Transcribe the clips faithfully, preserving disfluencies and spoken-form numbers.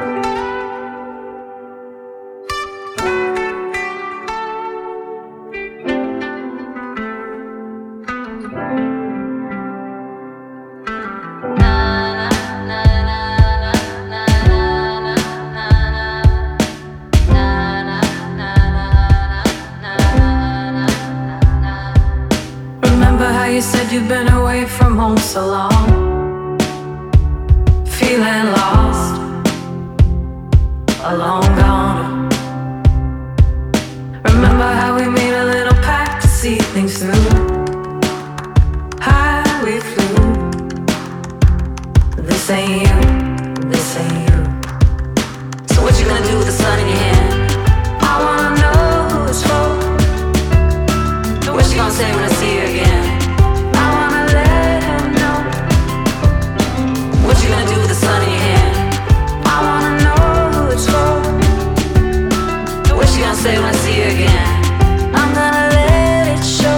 You said you've been away from home so long, feeling lost, alone, gone. Remember how we made a little pact to see things through. High we flew. This ain't you, this ain't you. So what you gonna do with the sun in your hand? I wanna know who it's for. What you gonna say when I see you again? What you gonna do with the sun in your hand? I wanna know who it's for. What you gonna say when I see you again? I'm gonna let it show.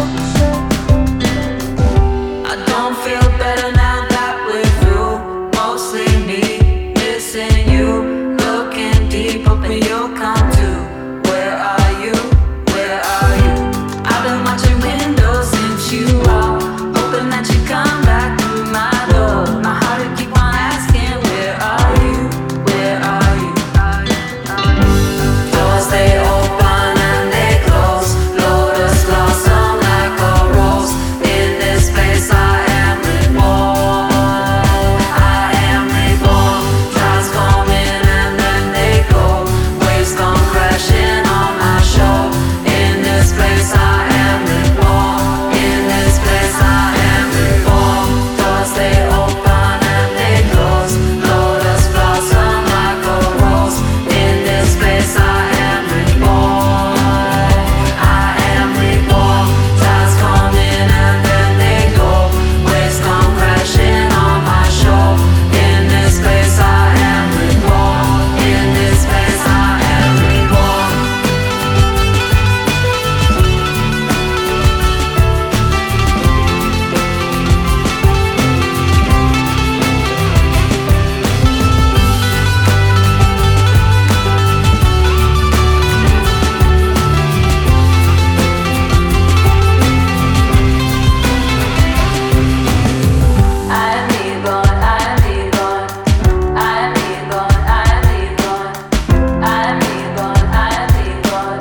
I don't feel better now that we're through. Mostly me, missing you. Looking deep, hoping you'll come to. Where are you? Where are you? I've been watching windows since you are. Hoping that you come back through my door. My heart will keep on asking, where are you? Where are you? Doors they open and they close. Lotus blossom like a rose. In this place I am reborn. I am reborn. Tides come in and then they go. Waves come crashing on my shore. In this place I am reborn. In this place I am reborn. Doors they open and they close. Lotus blossom like a rose. In this place I am reborn. I am reborn. Tides come in and then they go. Waves come crashing on my shore. In this place I am reborn. In this place I am reborn. I am reborn, I am reborn, I am reborn, I am reborn, I am reborn, I am reborn.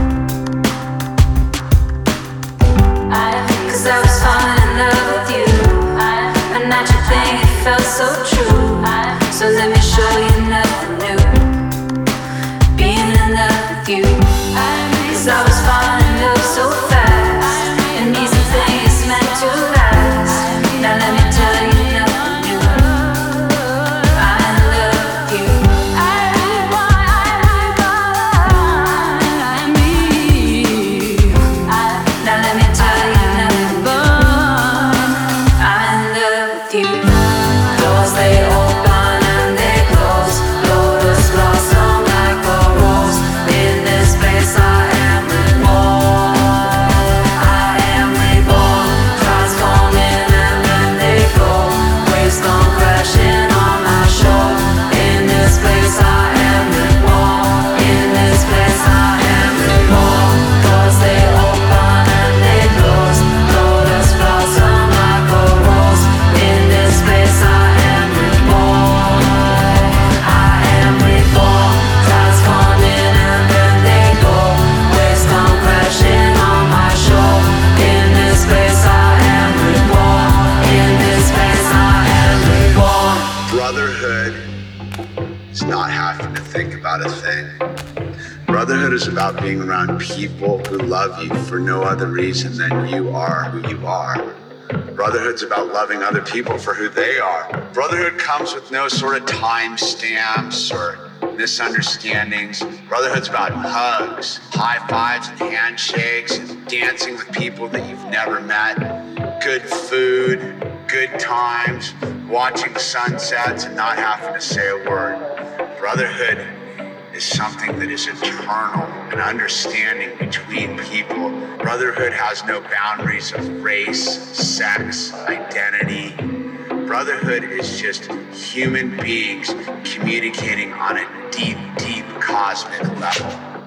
Cause I was falling in love with you, a natural thing, it felt so true. So let me show you nothing new, being in love with you. Cause I was falling in love so fast, an easy thing is meant to last. Now let me tell you nothing new, I'm in love with you. I'm me. Now let me tell you nothing new, I'm in love with you. Doors they open and they close. Lotus blossom like a rose. In this place I am reborn. I am reborn. Tides come in and then they go. Waves come crashing on my shore. In this place I am reborn. In this place I am reborn. Doors they open and they close. Lotus blossom like a rose. In this place I am reborn. I am reborn. Tides come in and then they go. Waves come crashing on my shore. In this place I am reborn. In this place I am reborn. Brotherhood is not having to think about a thing. Brotherhood is about being around people who love you for no other reason than you are who you are. Brotherhood's about loving other people for who they are. Brotherhood comes with no sort of time stamps or misunderstandings. Brotherhood's about hugs, high fives and handshakes, and dancing with people that you've never met. Good food, good times, watching sunsets and not having to say a word. Brotherhood is something that is eternal, an understanding between people. Brotherhood has no boundaries of race, sex, identity. Brotherhood is just human beings communicating on a deep, deep cosmic level.